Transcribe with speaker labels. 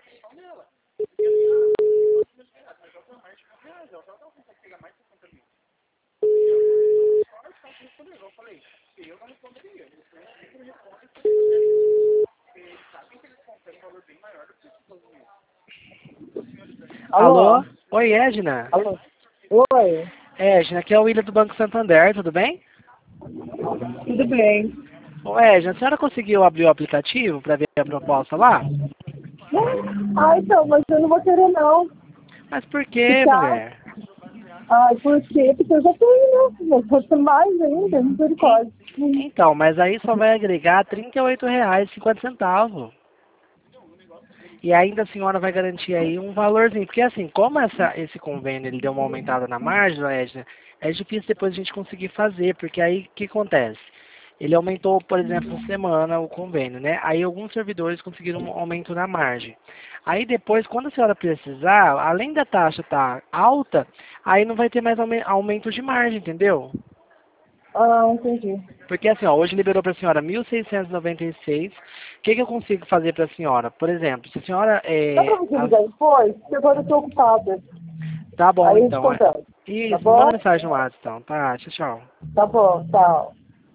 Speaker 1: Alô? Oi, Edna.
Speaker 2: Alô? Oi,
Speaker 1: Edna, aqui é o William do Banco Santander, tudo bem?
Speaker 2: tudo bem?
Speaker 1: Ô, Edna, a senhora conseguiu abrir o aplicativo para ver a proposta lá?
Speaker 2: Então, mas eu não vou querer não.
Speaker 1: Mas por que,
Speaker 2: Ficar?
Speaker 1: mulher?
Speaker 2: Por quê? Porque eu já tenho, né? Eu vou ter mais ainda, misericórdia.
Speaker 1: Então, mas aí só vai agregar R$ 38,50. E ainda a senhora vai garantir aí um valorzinho. Porque assim, como esse convênio ele deu uma aumentada na margem, Edna, é difícil depois a gente conseguir fazer, porque aí o que acontece? Ele aumentou, por exemplo, por semana o convênio, né? Aí alguns servidores conseguiram um aumento na margem. Aí depois, quando a senhora precisar, além da taxa estar alta, aí não vai ter mais aumento de margem, entendeu?
Speaker 2: Entendi.
Speaker 1: Porque assim, ó, hoje liberou para a senhora 1.696. O que eu consigo fazer para a senhora? Por exemplo, se a senhora
Speaker 2: Dá pra você ligar depois? Porque agora eu tô ocupada.
Speaker 1: Tá bom,
Speaker 2: Aí eu te
Speaker 1: então.
Speaker 2: contando. Tá
Speaker 1: Isso, me manda
Speaker 2: bom?
Speaker 1: mensagem no WhatsApp, então. Tá, tchau, tchau.
Speaker 2: Tá bom, tchau.